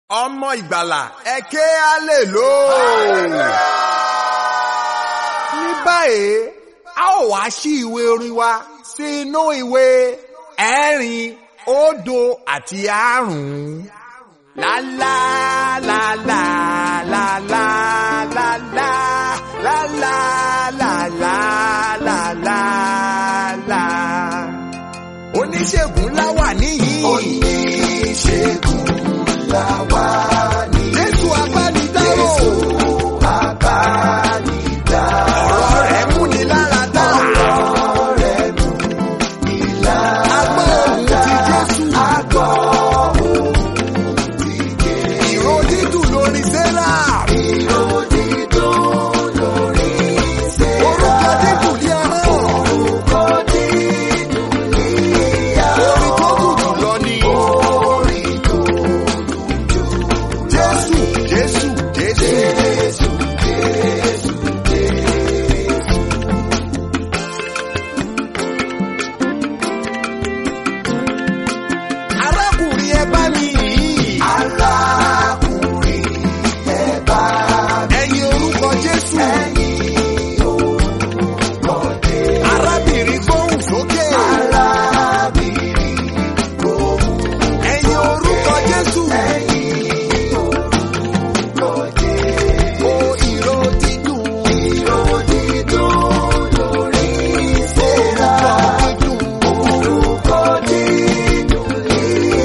ọmọ ìgbàlà ẹ ké hallelujah. Ní báyìí a ó wá ṣí ìwé orin wa sí inú ìwé ẹ̀rin òdo àti àrún. La la la la la la la la la la la la la la la. Oníṣègùn ńlá wà níyìn. Oníṣègùn ńlá wà níyìn. Jésù abánidárò. Jésù abánidárò. Ọ̀rọ̀ rẹ̀ múni lára dá. Ọ̀rọ̀ rẹ̀ múni lára dá. Agbọ́ ohùn ti Jésù. Agbọ́ ohùn ti Jésù. Ìró dídùn lórí Sẹ́rà. Ìró dídùn lórí Sẹ́rà. Orúkọ dídùn ní ahọ́n. Orúkọ dídùn ní ahọ́n. Orin tó dùn jùlọ ni. Orin tó dùn jù. Jésù, Jésù, Jésù. Jésù, Jésù, Jésù. Arákùnrin ẹ bá mi yìn. Arákùnrin ẹ bá mi. Ẹ̀yin orúkọ Jésù. Ẹ̀yin orúkọ Jésù. Arábìnrin gbóhùn sókè. Arábìnrin gbóhùn. Ẹ̀yin orúkọ Jésù. Ẹ̀yin orúkọ Jésù. O ìró dídùn. Ìró dídùn lórí Sẹ́rà. Orúkọ dídùn ní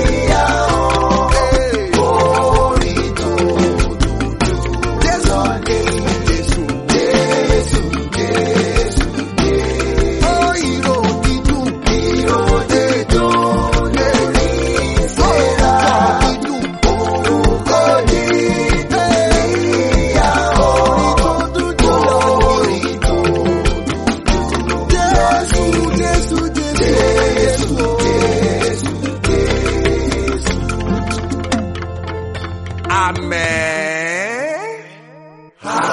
ahọ́n. Orin tó dùn jù. Jésù, Jésù, Jésù. Jésù, Jésù, Jésù. O ìró dídùn. Ìró dídùn lórí Sẹ́rà. Orúkọ dídùn ní ahọ́n. Orin tó dùn Jésù, Jésù, Jésù. Jésù, Jésù, Jésù. Àmín.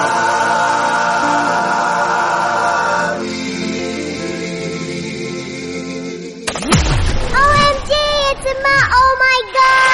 OMG, it's a oh my god!